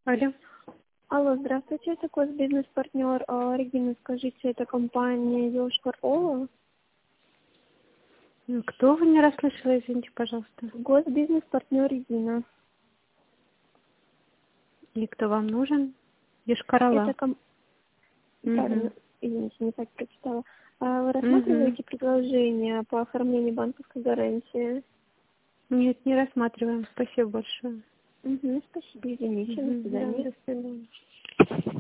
Алло. Алло, здравствуйте, это бизнес-партнер Регина, скажите, это компания Йошкар-Ола? Кто вы не расслышала, извините, пожалуйста. Госбизнес-партнер Регина. И кто вам нужен? Йошкар-Ола. Это правильно, извините, не так прочитала. Вы рассматриваете предложение по оформлению банковской гарантии? Нет, не рассматриваем. Спасибо большое. Спасибо, извините, до свидания. Да, до свидания.